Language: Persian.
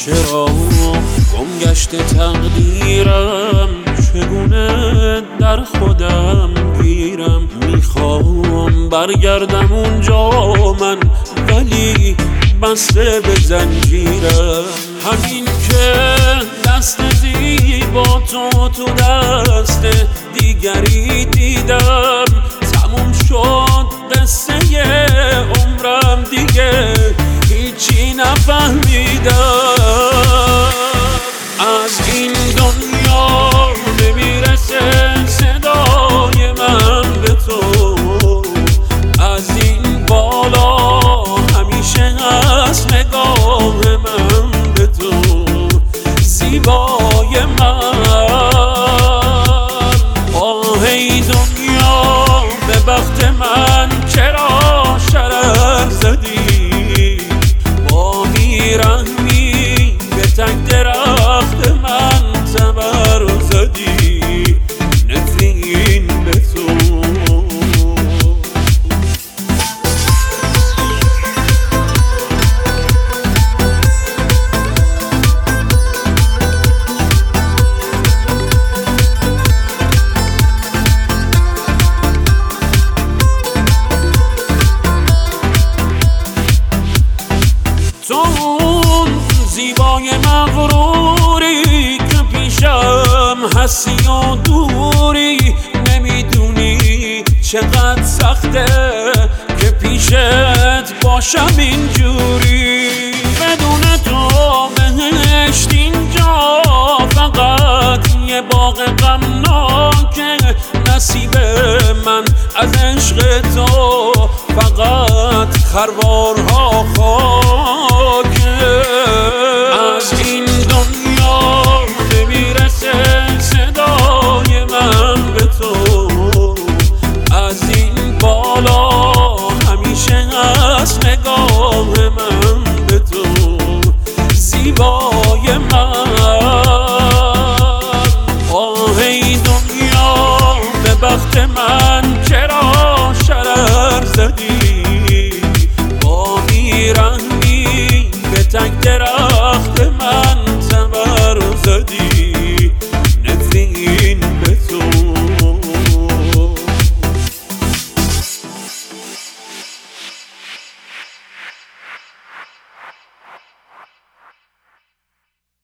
چرا گم گشته تقدیرم، چگونه در خودم گیرم. میخوام برگردم اونجا من، ولی بسته به زنجیرم. همین که دست زیبا تو دست دیگری دیدم، تموم شد قصه عمرم، دیگه هیچی نفهمیدم. از این دنیا نمیرسه صدای من به تو، از این بالا همیشه هست نگاه من به تو. زیبای من، آه ای دنیا به بخت من چرا شرر زدی؟ با بیرحمی به تک درخت من تبر زدی. نفرین به تو. تو اون زیبای مغروری که پیشم هستی و دوری، نمیدونی چقدر سخته که پیشت باشم اینجوری. بدون تو بهشت اینجا فقط یه باغ غمناکه. نصیب من از عشق تو فقط خروارها